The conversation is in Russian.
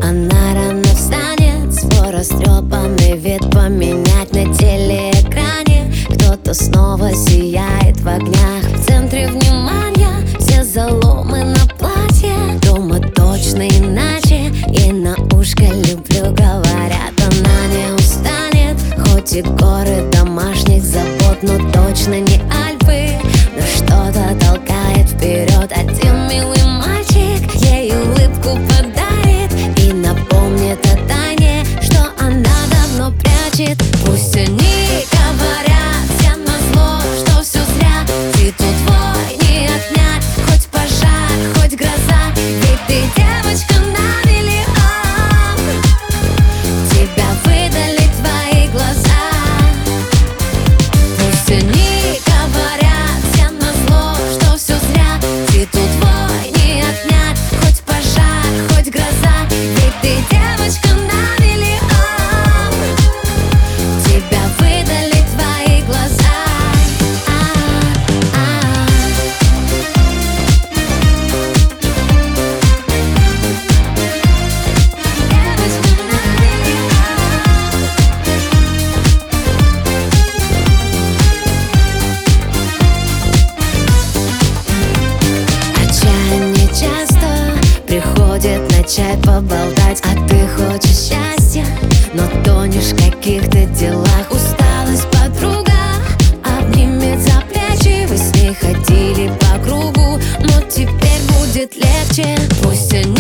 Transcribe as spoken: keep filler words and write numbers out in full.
Она рано встанет, свой растрепанный вид поменять на телеэкране. Кто-то снова сияет в огнях, в центре внимания. Все заломы на платье, дома точно иначе. Ей на ушко люблю говорят, она не устанет. Хоть и горы домашних забот, но точно не Альпы. Но что-то толкает вперед один милый мальчик. Ей улыбку подарит и напомнит о тайне, что она давно прячет. Пусть они говорят все назло, что все зря. Титул твой не отнять, хоть пожар, хоть гроза. Ведь ты девочка на миллион, тебя выдали твои глаза. Пусть они говорят все назло, что все зря. Титул твой не отнять, хоть пожар, хоть гроза. Ведь ты девочка на миллион, тебя выдали твои глаза. Отчаяние часто приходит на чай поболтать. А ты хочешь счастья, но тонешь в каких-то делах. Усталость подруга обнимет за плечи. Вы с ней ходили по кругу, но теперь будет легче. Пусть они